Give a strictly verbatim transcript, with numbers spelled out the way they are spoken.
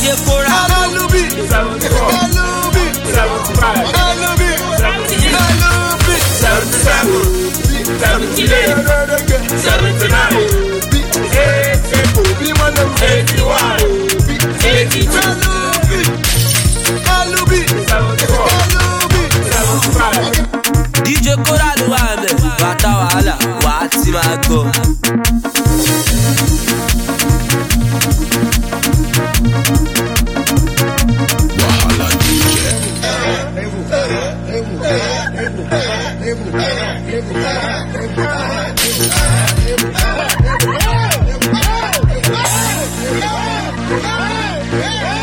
J Kora. Alubi. seventy-four. Alubi. seventy-five. Alubi. Alubi. seventy-seven. seventy-eight. seventy-nine. eighty-one. eighty-two. Alubi. seventy-four. Alubi. seventy-five. D J Kora ló wà ńbẹ̀. Bàtà wàhálà wà á ti máa gbọ́. Wahala D J. Hey!